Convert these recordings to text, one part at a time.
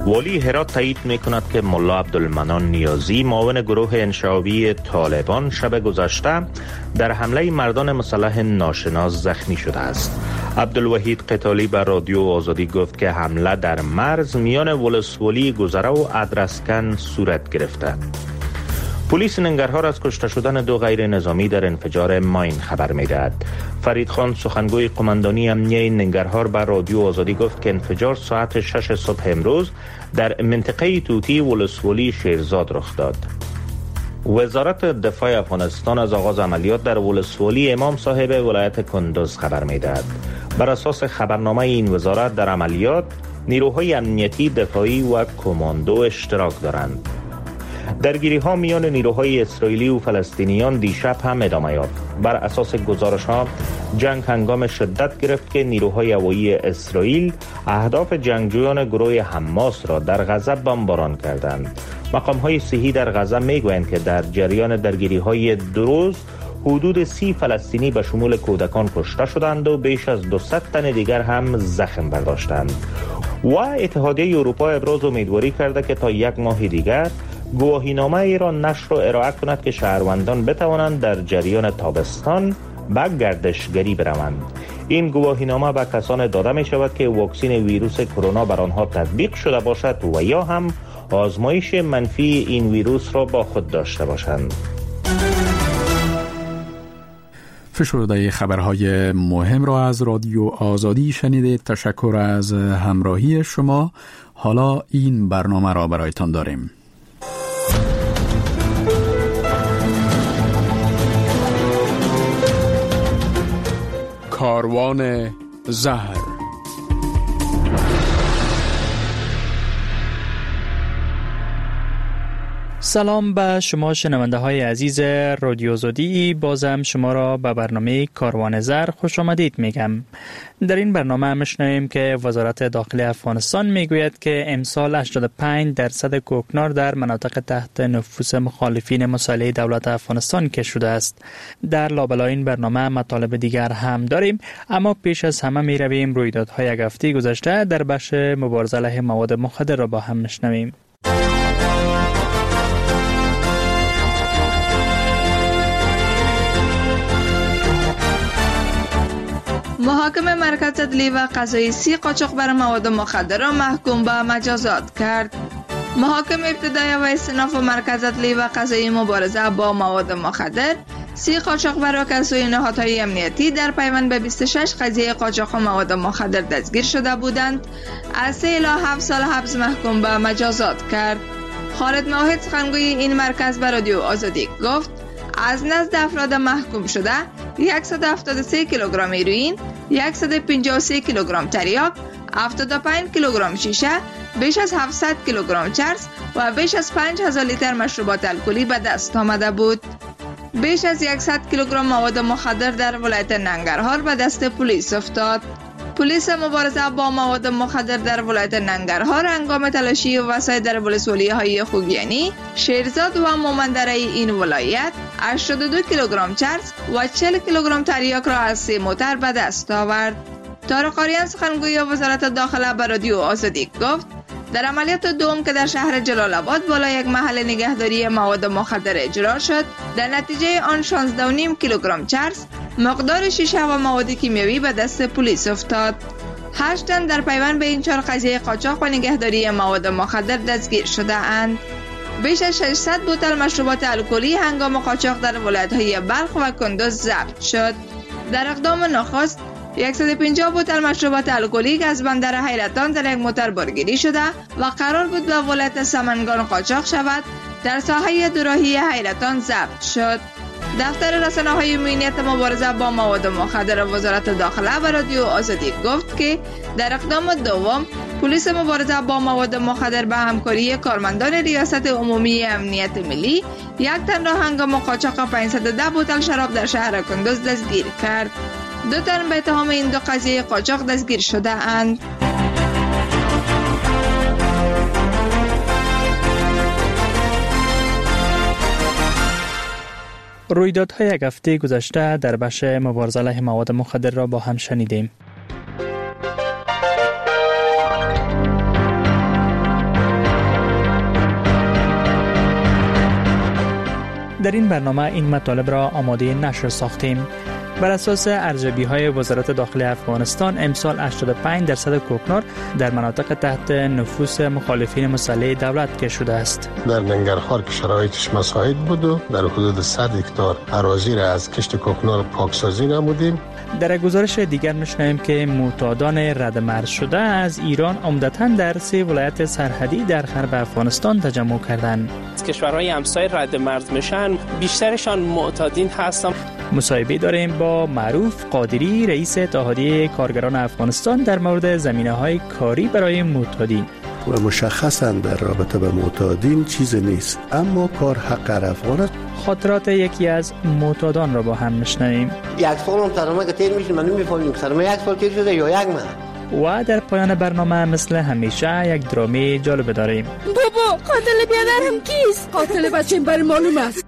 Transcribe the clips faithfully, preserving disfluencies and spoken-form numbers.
والی هرات تایید می‌کند که ملا عبدالمنان نیازی معاون گروه انشعابی طالبان شب گذشته در حمله مردان مسلح ناشناس زخمی شده است. عبدالوحید قتالی بر رادیو آزادی گفت که حمله در مرز میان ولسوالی گذره و ادرسکن صورت گرفته. پلیس ننگرهار از کشته شدن دو غیر نظامی در انفجار ماین خبر می‌دهد. فرید خان سخنگوی قماندانی امنیه ننگرهار بر رادیو آزادی گفت که انفجار ساعت شش صبح امروز در منطقه توتی ولسوالی شیرزاد رخ داد. وزارت دفاع افغانستان از آغاز عملیات در ولسوالی امام صاحب ولایت کندز خبر می‌دهد. بر اساس خبرنامه این وزارت در عملیات نیروهای امنیتی، دفاعی و کماندو اشتراک دارند. درگیری ها میان نیروهای اسرائیلی و فلسطینیان دیشب هم ادامه یافت. بر اساس گزارش ها جنگ هنگام شدت گرفت که نیروهای هوایی اسرائیل اهداف جنگجویان گروه حماس را در غزه بمباران کردند. مقام های صحی در غزه میگویند که در جریان درگیری های دو روز حدود سی فلسطینی به شمول کودکان کشته شدند و بیش از دویست تن دیگر هم زخم برداشتند. و اتحادیه اروپا ابراز امیدواری کرده که تا یک ماه دیگر گواهینامه ای را نشر و ارائه کند که شهروندان بتوانند در جریان تابستان به گردشگری بروند. این گواهینامه به کسان داده می شود که واکسن ویروس کرونا بر آنها تطبیق شده باشد و یا هم آزمایش منفی این ویروس را با خود داشته باشند. فشرده خبرهای مهم را از رادیو آزادی شنیدید. تشکر از همراهی شما. حالا این برنامه را برایتان داریم. کاروان زهر. سلام به شما شنونده های عزیز رادیو آزادی. بازم شما را به برنامه کاروان زهر خوش آمدید میگم. در این برنامه میشنویم که وزارت داخلی افغانستان میگوید که امسال هشتاد و پنج درصد کوکنار در مناطق تحت نفوذ مخالفین مسلح دولت افغانستان کشف شده است. در لابلای این برنامه مطالب دیگر هم داریم، اما پیش از همه می رویم رویدادهای یک هفته گذشته در بخش مبارزه علیه مواد مخدر را با هم میشنویم. محاکم مرکز عدلی و قضایی سی قاچاق بر مواد مخدر را محکوم به مجازات کرد. محاکم ابتدایی و استئناف مرکز عدلی و قضایی مبارزه با مواد مخدر سی قاچاق بر که سوی نهادهای امنیتی در پیوند به بیست و شش قضیه قاچاق مواد مخدر دستگیر شده بودند از سه الی هفت سال حبس محکوم به مجازات کرد. خالد موحد سخنگوی این مرکز به رادیو آزادی گفت از نزد افراد محکوم شده صد و هفتاد و سه کیلوگرم هیروئین، صد و پنجاه و سه کیلوگرم تریاک، هفتاد و پنج کیلوگرم شیشه، بیش از هفتصد کیلوگرم چرس و بیش از پنج هزار لیتر مشروبات الکلی به دست آمده بود. بیش از صد کیلوگرم مواد مخدر در ولایت ننگرهار به دست پلیس افتاد. پلیس مبارزه با مواد مخدر در ولایت ننگرهار هنگام تلاشی وسایل در ولسوالی های خوگیانی، شیرزاد و مومندره این ولایت هشتاد و دو کیلوگرم چرس و چهل کیلوگرم تریاک را از سه موتر به دست آورد. طارق آریان سخنگوی وزارت داخله به رادیو آزادی گفت در عملیات دوم که در شهر جلال آباد بالا یک محل نگهداری مواد مخدر اجرا شد، در نتیجه آن شانزده و نیم کیلوگرم چرس، مقدار شیشه و مواد کیمیایی به دست پلیس افتاد. هشت تن در پیوند به این چهار قضیه قاچاق و نگهداری مواد مخدر دستگیر شده اند. بیش از ششصد بوتل مشروبات الکلی هنگام قاچاق در ولایت‌های بلخ و کندز ضبط شد. در اقدام نخست صد و پنجاه بوتل مشروبات الکلی که از بندر حیرتان در یک موتر بارگیری شده و قرار بود به ولایت سمنگان قاچاق شود، در ساحه دوراهی حیرتان ضبط شد. دفتر رسانه‌های امنیت مبارزه با مواد مخدر وزارت داخله و رادیو آزادی گفت که در اقدام دوم پلیس مبارزه با مواد مخدر به همکاری کارمندان ریاست عمومی امنیت ملی یک تن را هنگام قاچاق پانصد و ده بوتل شراب در شهر کندز دستگیر کرد. دو تن به اتهام این دو قضیه قاچاق دستگیر شده اند. رویدادهای یک هفته گذشته در بخش مبارزه علیه مواد مخدر را با هم شنیدیم. در این برنامه این مطالب را آماده نشر ساختیم. بر اساس ارزیابی‌های وزارت داخلی افغانستان امسال هشتاد و پنج درصد کوکنار در مناطق تحت نفوذ مخالفین مسلح دولت کشته شده است. در ننگرهار که شرایطش مساعد بود و در حدود صد هکتار اراضی را از کشت کوکنار پاکسازی نمودیم. در گزارش دیگر می‌شنویم که معتادان ردمرز شده از ایران عمدتاً در سه ولایت سرحدی در غرب افغانستان تجمع کردند. از کشورهای همسایه ردمرز میشن، بیشترشان معتادین هستند. مصاحبه داریم با معروف قادری، رئیس اتحادیه کارگران افغانستان در مورد زمینه‌های کاری برای معتادین. و مشخصاً در رابطه با معتادین چیز نیست، اما کار حق افغان است. خاطرات یکی از معتادان را با هم میشنویم. یک سال هم سرمایه که تیر میشه، من نمیفهمم که سرمایه یک سال تیر شده یا یک ماه. و در پایان برنامه مثل همیشه یک درامه جالب داریم. بابا قاتل بیادرم کیست؟ قاتل بچه‌م برای معلوم است.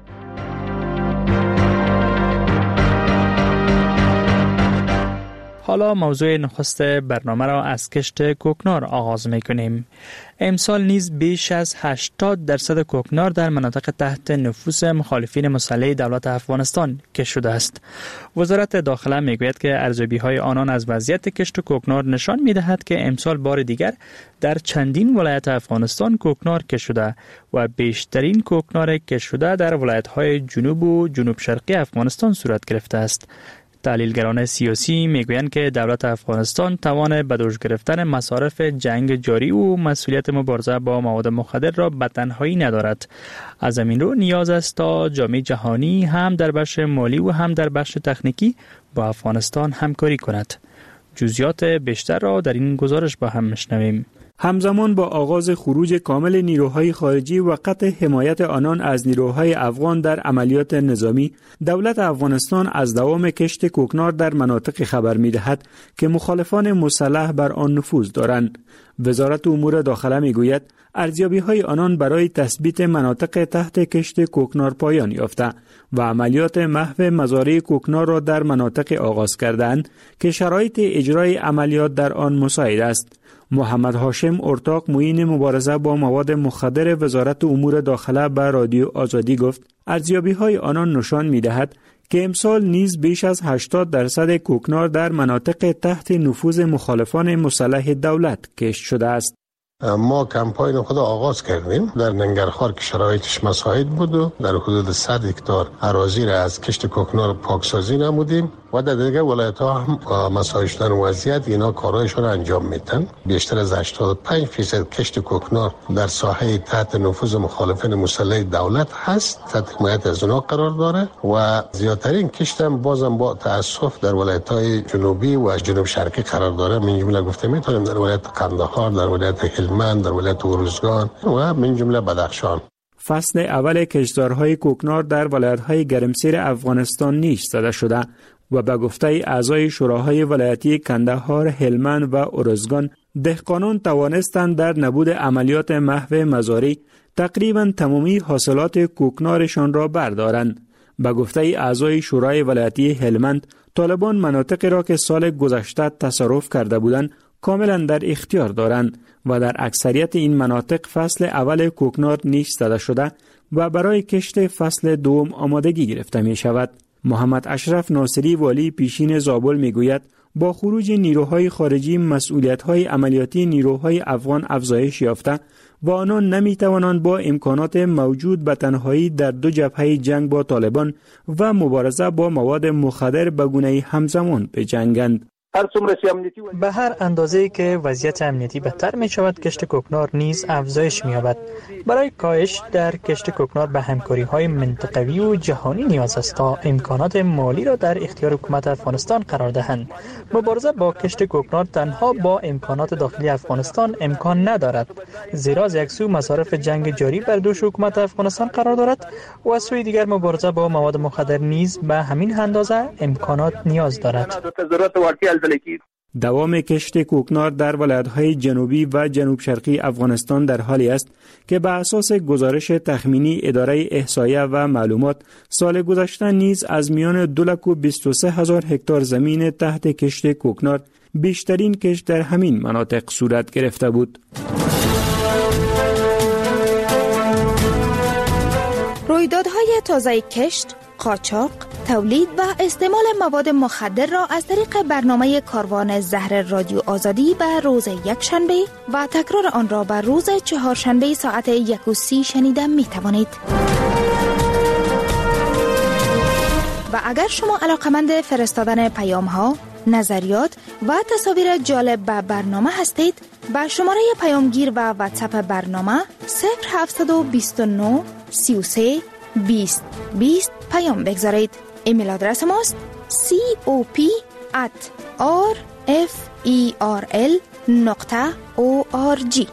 حالا موضوع نخست برنامه را از کشت کوکنار آغاز می‌کنیم. امسال نیز بیش از هشتاد درصد کوکنار در مناطق تحت نفوذ مخالفین مسلح دولت افغانستان کشته شده است. وزارت داخله میگوید که ارزیابی‌های آنان از وضعیت کشت کوکنار نشان می‌دهد که امسال بار دیگر در چندین ولایت افغانستان کوکنار کشته شده و بیشترین کوکنار کشته شده در ولایت‌های جنوب و جنوب شرقی افغانستان صورت گرفته است. تحلیلگران سیاسی میگویند که دولت افغانستان توان به دوش گرفتن مصارف جنگ جاری و مسئولیت مبارزه با مواد مخدر را به تنهایی ندارد. از همین رو نیاز است تا جامعه جهانی هم در بخش مالی و هم در بخش تکنیکی با افغانستان همکاری کند. جزئیات بیشتر را در این گزارش با هم میشنویم. همزمان با آغاز خروج کامل نیروهای خارجی و قطع حمایت آنان از نیروهای افغان در عملیات نظامی، دولت افغانستان از دوام کشت کوکنار در مناطق خبر می‌دهد که مخالفان مسلح بر آن نفوذ دارند. وزارت امور داخله می‌گوید ارزیابی‌های آنان برای تثبیت مناطق تحت کشت کوکنار پایان یافته و عملیات محو مزارع کوکنار را در مناطق آغاز کردند که شرایط اجرای عملیات در آن مساعد است. محمد هاشم ارتاق معین مبارزه با مواد مخدر وزارت امور داخله به رادیو آزادی گفت ارزیابی‌های آنان نشان می‌دهد که امسال نیز بیش از هشتاد درصد کوکنار در مناطق تحت نفوذ مخالفان مسلح دولت کشت شده است. ما کمپاین خود آغاز کردیم در ننگرهار که شرایطش مساعد بود و در حدود صد هکتار اراضی را از کشت کوکنار پاکسازی نمودیم و در دیگر ولایت ها هم مساعد شدن وضعیت اینا کارهایشون را انجام میدن. بیشتر از هشتاد و پنج درصد کشت کوکنار در ساحه تحت نفوذ مخالفین مسلح دولت هست، تحت حمایت از اونا قرار داره و زیادترین کشت هم بازم با تاسف در ولایت های جنوبی و جنوب شرقی قرار داره. من جمله گفته میتونیم در ولایت قندهار، در ولایت هلمند، در ولایت ارزگان و من جمله بدخشان. فصل اول کشتزارهای کوکنار در ولایت‌های گرمسیر افغانستان نیش زده شده و به گفته اعضای شوراهای ولایتی کندهار، هلمند و ارزگان، دهقانان توانستند در نبود عملیات محو مزارع تقریباً تمامی حاصلات کوکنارشان را بردارند. به گفته اعضای شورای ولایتی هلمند، طالبان مناطقی را که سال گذشته تصرف کرده بودند کاملا در اختیار دارند و در اکثریت این مناطق فصل اول کوکنار نیش زده شده و برای کشت فصل دوم آمادگی گرفته می شود. محمد اشرف ناصری والی پیشین زابل می گوید با خروج نیروهای خارجی مسئولیت‌های عملیاتی نیروهای افغان افزایش یافته و آنان نمی توانند با امکانات موجود به تنهایی در دو جبهه جنگ با طالبان و مبارزه با مواد مخدر به گونه‌ای همزمان بجنگند. به هر اندازه‌ای که وضعیت امنیتی بهتر می شود کشت کوکنار نیز افزایش می یابد. برای کاهش در کشت کوکنار به همکاری‌های منطقوی و جهانی نیاز است تا امکانات مالی را در اختیار حکومت افغانستان قرار دهند. مبارزه با کشت کوکنار تنها با امکانات داخلی افغانستان امکان ندارد، زیرا از یک سو مصارف جنگ جاری بر دوش حکومت افغانستان قرار دارد و از سوی دیگر مبارزه با مواد مخدر نیز به همین اندازه امکانات نیاز دارد. دوام کشت کوکنار در ولایت‌های جنوبی و جنوب شرقی افغانستان در حالی است که به اساس گزارش تخمینی اداره احصایه و معلومات سال گذشته نیز از میان دو لک و بیست و سه هزار هکتار زمین تحت کشت کوکنار بیشترین کشت در همین مناطق صورت گرفته بود. روی رویدادهای تازه کشت، قاچاق، تولید و استعمال مواد مخدر را از طریق برنامه کاروان زهر رادیو آزادی به روز یکشنبه و تکرار آن را به روز چهارشنبه ساعت یک و سی شنیده می توانید. و اگر شما علاقمند فرستادن پیام ها، نظریات و تصاویر جالب به برنامه هستید، با شماره پیامگیر و واتساپ برنامه صفر هفت دو نه سی و سه بیست بیست پیام بگذارید. ایمیل آدرس ماست cop at rferl نقطه org.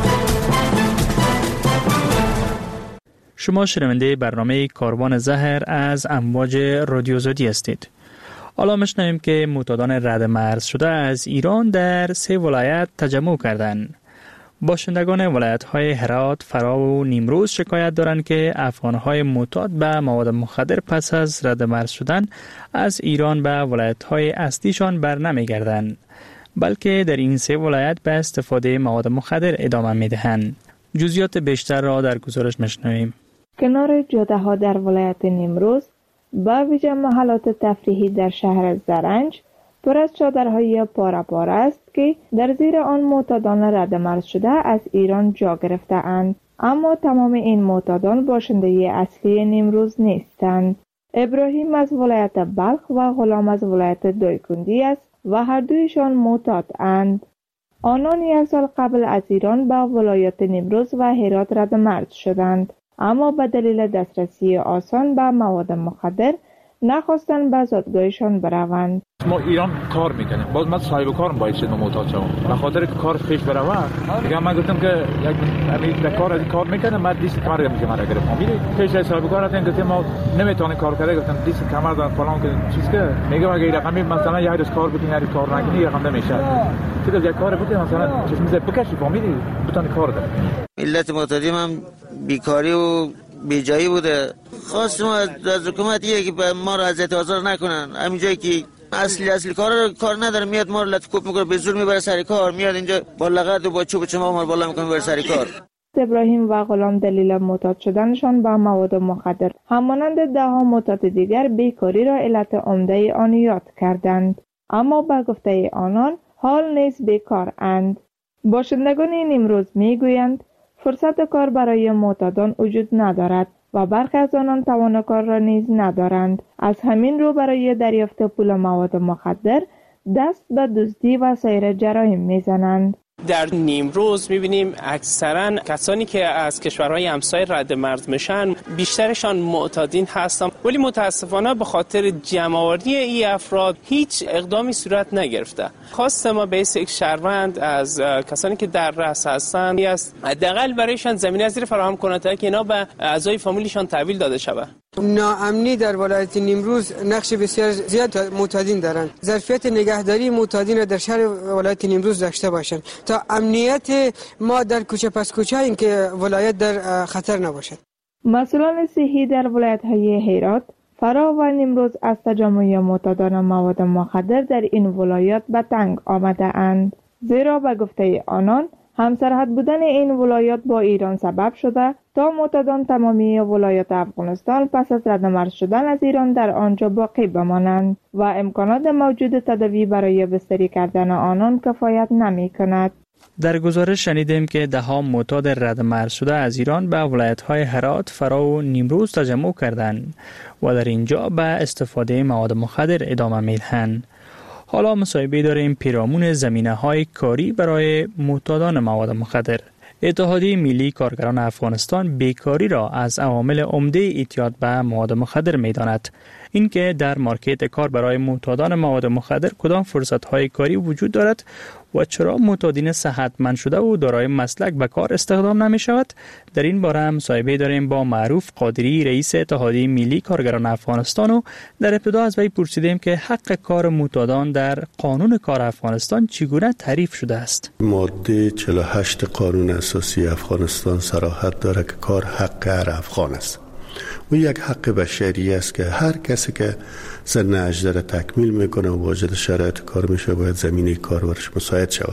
شما شنونده برنامه کاروان زهر از امواج رادیو آزادی هستید. حالا میشنویم که معتادان رد مرز شده از ایران در سه ولایت تجمع کردند. باشندگان ولایت‌های هرات، فرا و نیمروز شکایت دارند که افغان‌های معتاد به مواد مخدر پس از رد مرز شدن از ایران به ولایت‌های اصلیشان برنمیگردند، بلکه در این سه ولایت به استفاده مواد مخدر ادامه می‌دهند. جزئیات بیشتر را در گزارش می‌شنویم. کنار جاده‌ها در ولایت نیمروز، با ویژه محلات تفریحی در شهر زرنج، پر از چادرهای پاره پاره است که در زیر آن معتادان رد مرز شده از ایران جا گرفته اند. اما تمام این معتادان باشنده اصلی نیمروز نیستند. ابراهیم از ولایت بلخ و غلام از ولایت دایکندی است و هر دویشان معتاد اند. آنان یک سال قبل از ایران به ولایت نیمروز و هرات رد مرز شدند، اما به دلیل دسترسی آسان به مواد مخدر نخواستن به زادگاهشان بروند. ما ایران کار میکنیم، باز من صاحب کارم باید شد معتاد شوم. به خاطر که کار پیش بره دیگه من گفتم که یک امید کار از کار میکنم، من دیست کمر میگه من اگر فهمیدی پیش صاحب کار هستن که ما نمیتونیم کار کنیم، گفتم دیست کمر دارن فلان که چیز که میگه اگه رقمی مثلا یه روز کار بکنی، یه کار نکنی رقم نمیشه. چه یک کار بکنی مثلا چیز میشه بکشی فهمیدی بتونی کار کنی. ملت معتادی هم بیکاری و بیجایی بوده. خواستم از حکومت یه که ما را اذیت آزار نکنن. همین جایی که اصلی اصلی کار رو کار نداره میاد ما رو لطکوب میکنه، به زور میبره سر کار، میاد اینجا با لغت و با چوب چما ما رو بالا میکنه میبره سر کار. ابراهیم و غلام دلیل معتاد شدنشان به مواد مخدر همانند ده ها معتاد دیگر بیکاری را علت عمده آن یاد کردند، اما به گفته آنان حال نیز بیکار اند. باشندگان نیمروز میگویند فرصت کار برای معتادان وجود ندارد و برخی از آنان توان کار را نیز ندارند. از همین رو برای دریافت پول مواد مخدر دست به دزدی و سایر جرایم میزنند. در نیمروز میبینیم اکثرا کسانی که از کشورهای همسایه رد مرز میشن بیشترشان معتادین هستند، ولی متاسفانه به خاطر جمع‌آوری این افراد هیچ اقدامی صورت نگرفته. خواست ما به یک شهروند از کسانی که در رأس هستند است حداقل برایشان زمینه زیر فراهم کنند تا که اینا به اعضای فامیلشان تحویل داده شود. ناامنی در ولایت نیمروز نقش بسیار زیاد معتادین دارند. ظرفیت نگهداری معتادین در شهر ولایت نیمروز داشته باشند تا امنیت ما در کوچه پس کوچه این که ولایت در خطر نباشد. مسئولان صحی در ولایت‌های هرات، فرا و نیمروز از تجمع معتادان مواد مخدر در این ولایات به تنگ آمده اند، زیرا به گفته آنان همسرحد بودن این ولایات با ایران سبب شده تا معتادان تمامی ولایات افغانستان پس از رد مرز شدن از ایران در آنجا باقی بمانند و امکانات موجود تداوی برای بستری کردن آنان کفایت نمی کند. در گزارش شنیدیم که ده ها معتاد رد مرز شده از ایران به ولایت‌های هرات، فرا و نیمروز تجمع کردند و در اینجا به استفاده مواد مخدر ادامه میدهند. حالا مصاحبه داریم پیرامون زمینه‌های کاری برای معتادان مواد مخدر. اتحادیه ملی کارگران افغانستان بیکاری را از عوامل عمده اعتیاد به مواد مخدر می‌داند. اینکه در مارکت کار برای معتادان مواد مخدر کدام فرصت‌های کاری وجود دارد و چرا معتادین صحتمند شده و دارای مسلک به کار استخدام نمی‌شود، در این باره هم مصاحبه داریم با معروف قادری، رئیس اتحادیه ملی کارگران افغانستان، و در ابتدا از وی پرسیدیم که حق کار معتادان در قانون کار افغانستان چگونه تعریف شده است. ماده چهل و هشت قانون اساسی افغانستان صراحت داره که کار حق هر افغان است و یک حق بشری است که هر کسی که سن هجده را تکمیل میکنه و واجد شرایط کار میشه باید زمینه کار برش مساعد شود.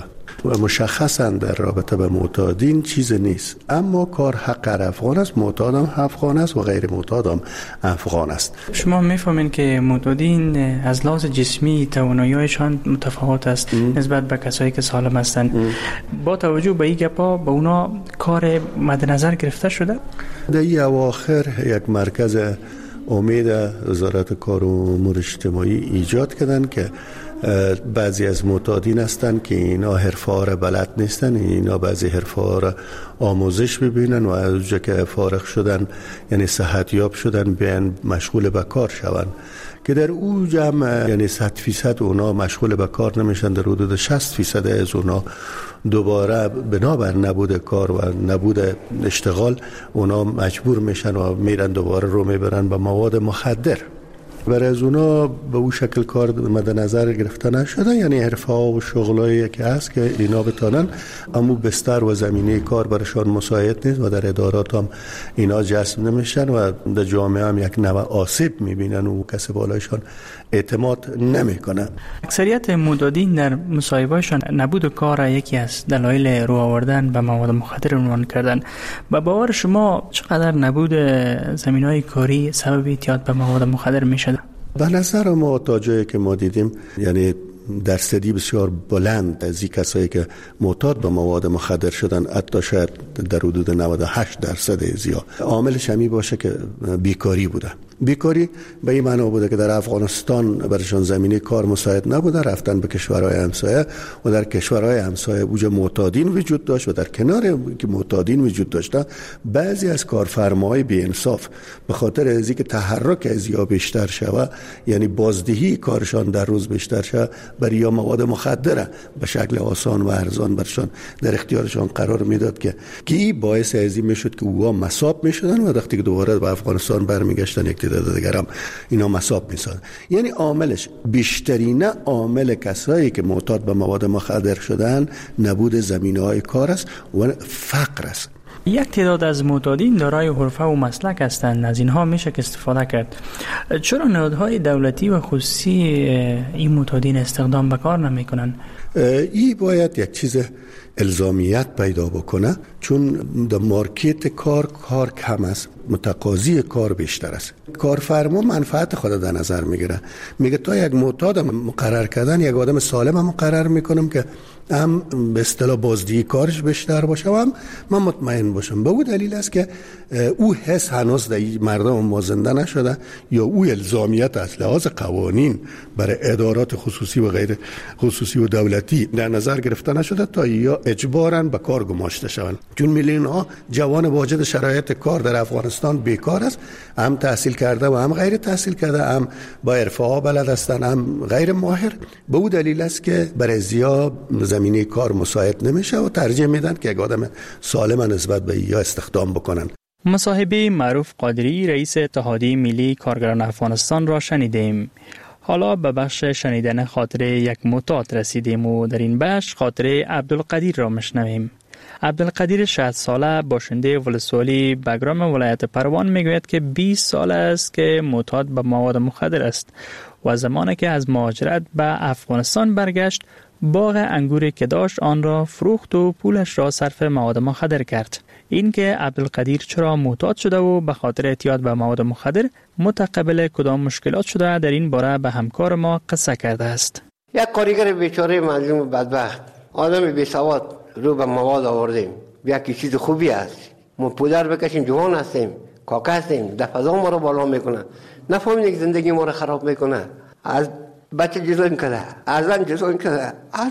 مشخصا در رابطه به معتادین چیز نیست، اما کار حق افغان است، معتاد هم افغان است و غیر معتاد هم افغان است. شما میفهمین که معتادین از لحاظ جسمی توانایی‌هایشان متفاوت است ام. نسبت به کسایی که سالم هستند. با توجه به این گپا به اونا کار مد نظر گرفته شده؟ در این اواخر یک مرکز امید وزارت کار و امور اجتماعی ایجاد کردن که بعضی از معتادین هستند که اینا حرفه‌ها را بلد نیستن، اینا بعضی حرفه‌ها را آموزش ببینن و از اونجا که فارغ شدن یعنی صحتیاب شدن بیان مشغول به کار شون، که در او جمع یعنی صد فیصد اونا مشغول به کار نمیشن، در حدود شصت فیصد از اونا دوباره بنابر نبود کار و نبود اشتغال اونا مجبور میشن و میرن دوباره رو میبرن به مواد مخدر. برای از اونا به اون شکل کار مد نظر گرفته نشده، یعنی حرفه ها و شغلایی که هست که اینا بتانن، اما بستر و زمینه کار برشان مساعد نیست و در ادارات هم اینا جذب نمیشن و در جامعه هم یک نوع آسیب میبینن و کسی بالایشان اعتماد نمیکنه. اکثریت معتادین در مصاحبه‌شان نبود کار یکی از دلایل رو آوردن به مواد مخدر عنوان کردن. و باور شما چقدر نبود زمینه‌های کاری سبب اعتیاد به مواد مخدر میشد؟ به نظر ما تا جایی که ما دیدیم یعنی درصدی بسیار بلند از این کسایی که معتاد به مواد مخدر شدن، حتی شاید در حدود نود و هشت درصد زیاد عاملش همین باشه که بیکاری بوده. بیکاری به این معنا بوده که در افغانستان برشان زمینه کار مساعد نبوده، رفتن به کشورهای همسایه و در کشورهای همسایه اوج معتادین وجود داشت و در کنار که معتادین وجود داشته بعضی از کارفرماهای بی انصاف به خاطر از اینکه تحرک از یا بیشتر شوه، یعنی بازدهی کارشان در روز بیشتر شوه، برای یا مواد مخدره به شکل آسان و ارزان برشان در اختیارشان قرار میداد که کی باعث از این میشد که اوها مصاب میشدن و وقتی که دوباره به افغانستان برمیگشتن یک تعداد دیگر هم اینا مصاب میشدن. یعنی عاملش بیشترین عامل کسایی که معتاد به مواد مخدر شدن نبود زمینه‌های کار است و فقر است. یک تعداد از معتادین دارای حرفه و مسلک هستند، از اینها میشه که استفاده کرد. چرا نهادهای دولتی و خصوصی این معتادین استخدام به کار نمیکنن؟ این باید یک چیز الزامیت پیدا بکنه، چون در مارکت کار کار کم است، متقاضی کار بیشتر است. کارفرما منفعت خود در نظر میگیره، میگه تا یک معتاد مقرر کردن یک آدم سالم مقرر میکنم که هم به اصطلاح بازدهی کارش بیشتر باشه و هم من مطمئن باشم. به او دلیل است که او حس هنوز در مردم مازنده نشده یا او الزامیت از لحاظ قوانین برای ادارات خصوصی و غیر خصوصی و دولتی در نظر گرفته نشده تا یا اجباراً به کار گماشته شوند. چون میلیون ها جوان واجد شرایط کار در افغانستان بیکار است، هم تحصیل کرده و هم غیر تحصیل کرده، هم با حرفه ها بلد هستند هم غیر ماهر. به او دلیل است که برای زیاد زمینه کار مساعد نمیشه و ترجیح میدن که یک آدم سالم نسبت به یا استخدام بکنن. مصاحبه معروف قادری رئیس اتحادیه ملی کارگران افغانستان را شنیدیم. حالا به بخش شنیدن خاطره یک معتاد رسیدیم و در این بخش خاطره عبدالقدیر را میشنویم. عبدالقدیر شصت ساله باشنده ولسوالی بگرام ولایت پروان میگوید که بیست سال است که معتاد به مواد مخدر است و زمانی که از مهاجرت به افغانستان برگشت باغ انگوری که داشت آن را فروخت و پولش را صرف مواد مخدر کرد. این که عبدالقدیر چرا معتاد شده و به خاطر اعتیاد به مواد مخدر متقبل کدام مشکلات شده در این باره به همکار ما قصه کرده است. یک کارگر بیچاره مظلوم بدبخت، آدم بی سواد رو به مواد آوردیم. یکی چیز خوبی است، ما پدر بکشیم، جوان هستیم، کاکا هستیم، در فضا ما رو بالا میکنه، نفهمید که زندگی ما رو خراب میکنه. از بچه جزون کرده، از زن جزون کرده، از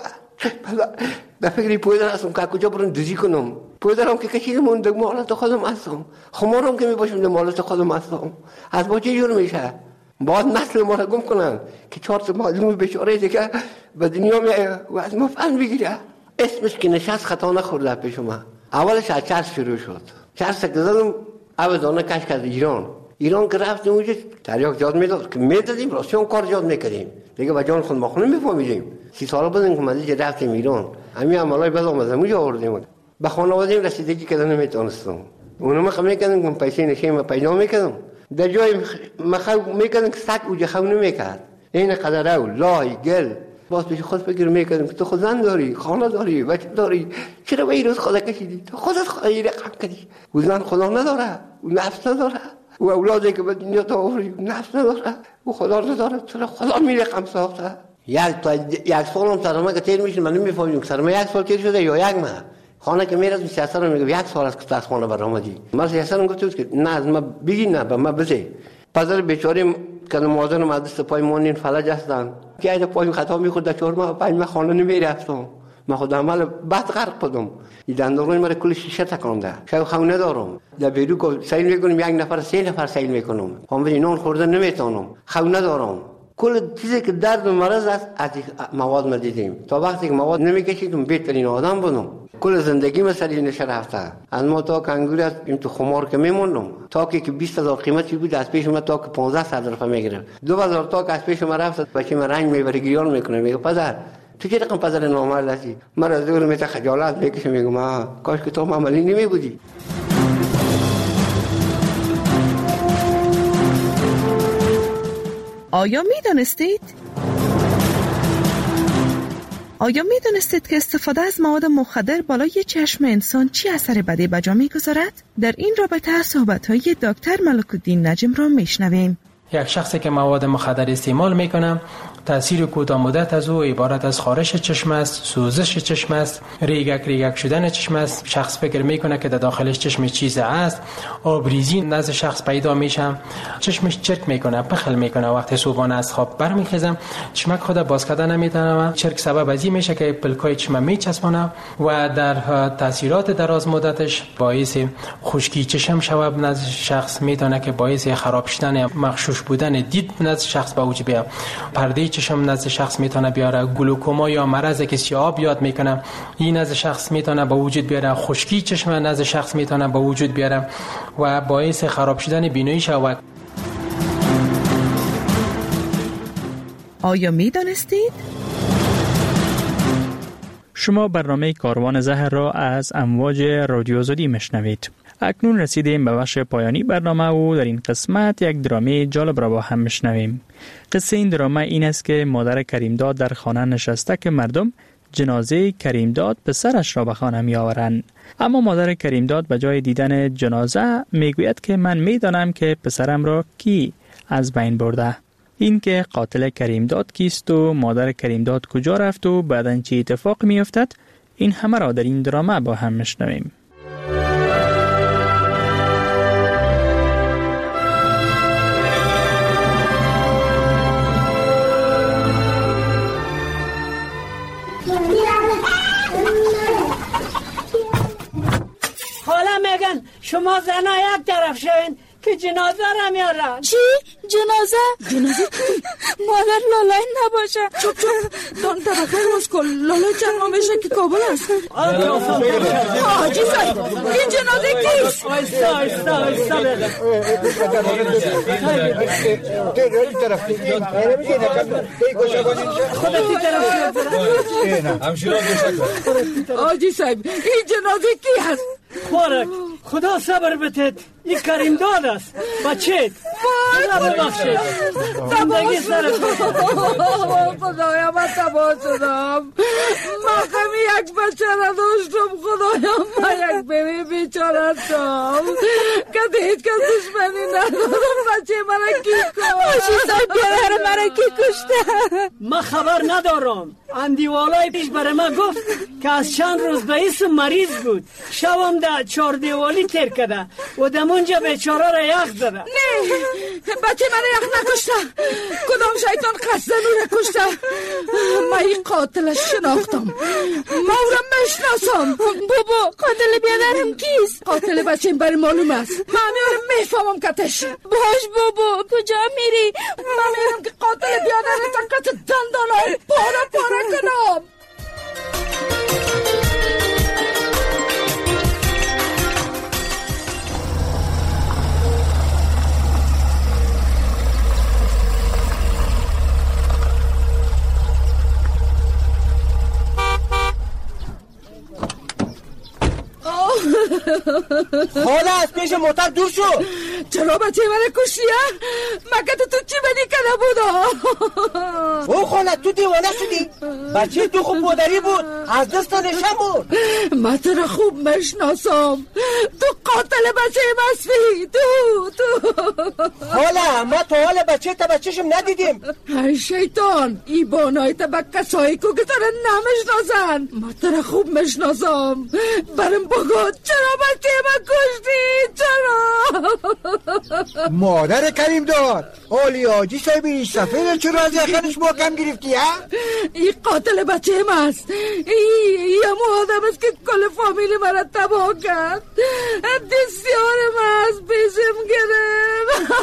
مادر به فکری پدر هستم که کجا برم دوزی کنم. پدرم که کشیدمون در مالات خودم هستم، خمارم که میباشم در مالات خودم هستم. از با چه جور میشه؟ باید نسل ما رو گم کنن که چهار تا معلوم بیچاره دیگه به دنیا میایه و از ما فن بگیره. اسمش که نشست خطا نخورده پیش ما. اولش از چرس شروع شد. چرس که زدم او دانه کش کرد ایران. ایران که رفتیم اونجا تریاک جاد میداد که میدادیم راسیون کار جاد میکردیم. دیگه با جان خود ما خونه میفهمیدیم. سی ساله بودیم که مدیج رفتیم ایران. همین عملای بدام از اونجا آوردیم. به خانواده رسیدگی کردن نمیتونستم. اونم خم میکردن که پیسه نشیم پیدا میکردم. در جای مخو میکردن که سگ اوجه خو نمیکرد. این قدر او لای گل باز پیش خود فکر میکردم که تو خود زن داری، خانه داری، بچه داری، چرا به این روز خدا کشیدی؟ تو خودت خدا این رقم کردی. او زن خدا نداره، او نفس نداره، او اولادی که به دنیا تو آوردی نفس نداره، او خدا نداره، چرا خدا می رقم ساخته؟ یک تا یک سال هم سرما که تیر میشه من نمیفهمم که سرما یک سال تیر شده یا یک ماه. خانه که میرسم سیاستم میگه یک سال است که از خانه برآمدی. من سیاستم گفت که نه از ما بگی نه به ما بده. پدر بیچاره که مادرم از دست پای مونین فلج هستن که اگه پای خطا میخورد در چهار ماه پنج ماه خانه نمیرفتم. من خود عمل بد غرق بدم. این دندانم مرا کل شیشه تکانده. شاید خونه دارم. در بیرو که سیل میکنم یک نفر سه نفر سیل میکنم. هم نان خوردن نمیتونم. خونه دارم. کل چیزی که درد و مرض است از مواد ما دیدیم. تا وقتی که مواد نمیکشیدم بهترین آدم بودم. کل زندگی مثلا نشه رفته. از ما تا کنگوری است این تو خمار که میمونم. تا که بیست هزار قیمتی بود از پیش ما تا که پانزده صد روپیه میگیرم. دو هزار تا که از پیش ما رفت بچه من رنگ میبره گریان میکنه میگه پدر تو چه رقم پدر نامرد هستی؟ من از دور میته خجالت میکشم میگم آ کاش که تو معاملی نمیبودی. آیا میدانستید؟ آیا میدانستید که استفاده از مواد مخدر بالای چشم انسان چی اثر بدی به جا میگذارد؟ در این رابطه صحبت‌های دکتر ملک الدین نجم را میشنویم. یک شخصی که مواد مخدر استعمال میکنه تاثیر کوتاه مدت از او عبارت از خارش چشم است، سوزش چشم است، ریگک ریگک شدن چشم است. شخص فکر میکنه که در داخلش چشم چیز است، آبریزی نزد شخص پیدا میشه، چشمش چرک میکنه، پخل میکنه. وقتی صبحانه از خواب برمیخیزم چشمک خود باز کردن نمیتونه. چرک سبب ازی میشه که پلکای چشم میچسبونه و در تاثیرات دراز مدتش باعث خشکی چشم شود نزد شخص، میتونه که باعث خراب شدن مغشوش بودن دید نزد شخص به وجود بیاد. پرده چشم نزد شخص میتونه بیاره گلوکوما یا مرضی که سیاه بیاد میکنه، این نزد شخص میتونه به وجود بیاره. خشکی چشم نزد شخص میتونه به وجود بیاره و باعث خراب شدن بینایی شود. آیا میدانستید؟ شما برنامه کاروان زهر را از امواج رادیو آزادی میشنوید. اکنون رسیدیم به بخش پایانی برنامه و در این قسمت یک درامه جالب را با هم میشنویم. قصه این درامه این است که مادر کریمداد در خانه نشسته که مردم جنازه کریمداد پسرش را به خانه می آورند. اما مادر کریمداد به جای دیدن جنازه میگوید که من میدانم که پسرم را کی از بین برده. این که قاتل کریمداد کیست و مادر کریمداد کجا رفت و بعداً چه اتفاق می افتد، این همه را در این درامه با هم میشنویم. حالا میگن شما زنها یک طرف شوین که جنازه را میارن. چی؟ جنازه؟ جنازه کی؟ مادر لالای نباشه. چوب چوب دان طبقه روز کن. لالای چرما میشه که کابل است. آجی سای این جنازه کیست؟ آیستا آیستا آیستا بگم خودتی طرف شد. آجی صاحب این جنازه کی هست؟ خورک خدا صبر بتید، این کریمداد است بچه خدا ببخشید زندگی سرت خدایا من تباه شدم. من کمی یک بچه را داشتم خدایا، من یک بیوی بیچاره شدم که هیچ کس دشمنی ندارم. بچه مرا کی کشت؟ آشی صاحب بیاره مرا کی کشته؟ من خبر ندارم. اندیوالای پیش برای من گفت که از چند روز به اسم مریض بود، شبم در چهار دیوالی تیر کده و دمونجا بیچاره را یخ زده. نه بچه من یخ نکشته، کدام شیطان قصدن او نکشته. من این قاتلش شناختم، ما او را میشناسم. بابا قاتل بیادرم کیست؟ قاتل بچه برای معلوم است، من میارم میفهمم کتش. باش بابا کجا میری؟ من میرم که قاتل بیادرم کت دندانم پاره پاره کنم. حالا از پیش موتر دور شو. چرا بچه من کشتی ها؟ مگه تو چی بدی کنه بودا؟ او خاله تو دیوانه شدی؟ بچه تو خوب بودری بود از دست نشمور. من تو را خوب مشناسم، تو قاتل بچه مسفی. تو تو خاله ما تو حال بچه تا بچهشم ندیدیم. ای شیطان، ای بانای تا با کسایی که تو را نمشناسن. من تو را خوب مشناسم. برم بگو چرا بچه من کشتی؟ چرا؟ مادر کریم دار اولی آجی صاحبی سفید چرا از یخنش محکم گرفتی ها؟ ای قاتل بچه من است. ای ای همون آدم است که کل فامیل مرا تباه کرد. دستیار من از پیشم گرفت.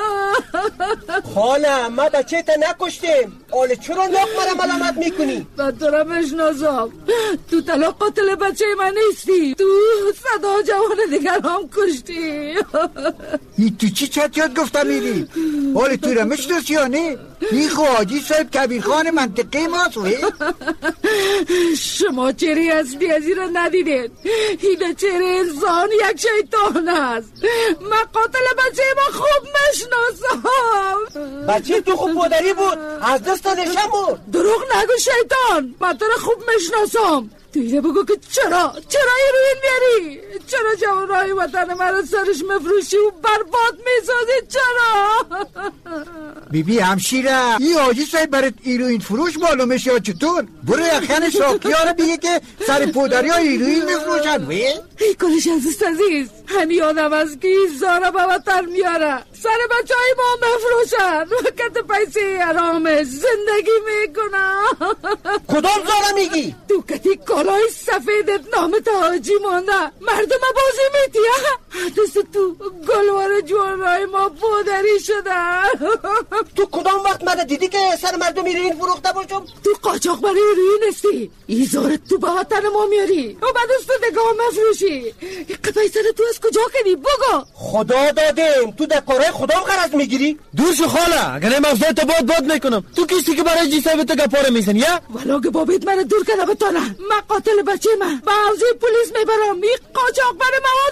خاله ما بچه تا نکشتیم، اولی چرا ناک مرا ملامت میکنی؟ من تو را مشناسم. تو تلا قاتل بچه من نیستی. تو صدا جوان دیگر هم کشتی. ای تو چی چت یاد گفته میری؟ حالا تو را مشناسی یا نه؟ این خواهی صاحب کبیر خان منطقه ماست وی؟ شما چهره اصلی از این را ندیدید. این چهره انسان یک شیطان است. من قاتل بچه ما خوب مشناسم. بچه تو خوب بودری بود از دست نشمور. دروغ نگو شیطان، من تو را خوب مشناسم. تو اینه بگو که چرا چرا این روین میاری؟ چرا جوانای وطن مرا سرش مفروشی و برباد میسازی؟ چرا؟ بی بی همشیره این آجی صاحب برات ایروین فروش معلومش یا چطور؟ برو یخن شاکی ها رو بگه که سر پودری ها ایروین میفروشن وی؟ ای کلش عزیز عزیز همی آدم است که این زارا به وطن میاره سر بچه های ما مفروشن وقت پیسه حرامش زندگی میکنن. کدام زارا میگی؟ تو کتی کالای سفیدت نام تاجی مانده مردم بازی میتی دست تو گلوار جوانای ما پودری شده. تو کدام وقت مده دیدی که سر مردم ایروین فروخته باشم؟ تو قاچاق برای ایروین هستی ای زارت تو به وطن ما میاری و بعد از تو دگاه مفروشی. پیسه تو از کجا کنی بگو؟ خدا دادیم تو در کارهای خدام غرض میگیری؟ دور شو خاله اگر این مغزای تا باد باد میکنم. تو کسی که برای جی صاحب تا گپاره میزن یا؟ ولا که بابیت من دور کنه بتانه من قاتل بچه من با حوزه پولیس میبرم. این قاچاق برای مواد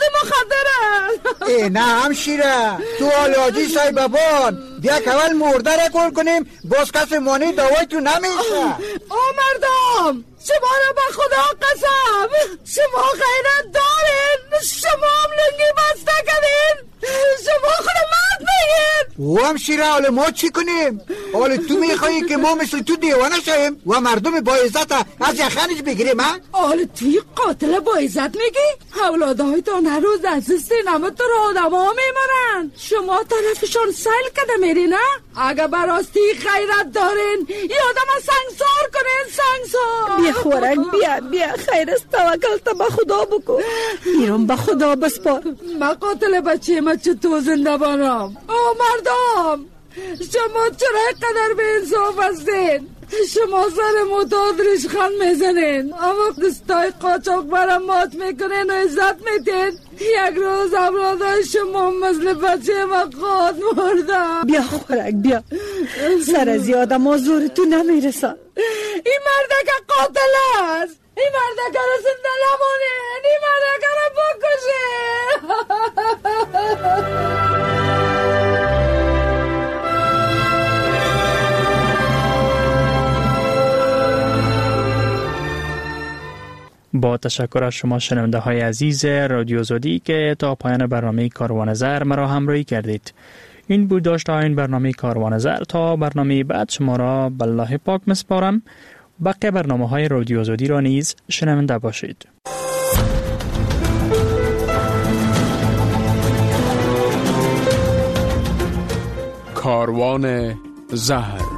مخدره. ای نه همشیره تو آلاجی صاحب بابان یک اول مرده را کل کنیم باز کس مانی دوای تو نمیشه. او مردم شما را به خدا قسم شما غیرت دارین، شما هم لنگی بسته کنین، شما خود مرد میگین. او هم شیره حالا ما چی کنیم؟ حالا تو میخوایی که ما مثل تو دیوانه شویم و مردم با عزت از یخنش بگیریم ها؟ حالا توی قاتل با عزت میگی؟ اولادهای تا هر روز از سینما تو را آدم ها میمارن شما طرفشان سیل کده میری نه؟ اگه براستی خیرت دارین یا آدم سنگسار کنین سنگسار. بیا خورک بیا بیا خیر است توکل تا به خدا بکن میرم به خدا بسپار. من قاتل بچه ما چطور زنده بانم؟ او مردم شما چرا قدر به انصاف هستین؟ شما سر معتاد ریشخند میزنین اما دستای قاچاق برم مات میکنین و عزت میتین. یک روز اولادای شما مثل بچه ما قاد مردم. بیا خورک بیا سر زیاده ما زور تو نمیرسن. این مردک قاتل است. این مردک رو زنده نمانین. این مردک رو بکشین. با تشکر از شما شنونده های عزیز رادیو زودی که تا پایان برنامه کاروان زر مرا همراهی کردید. این بود داشته این برنامه کاروان زر. تا برنامه بعد شما را به الله پاک مسپارم. بقیه برنامه های رادیو زودی را نیز شنونده باشید. کاروان زهر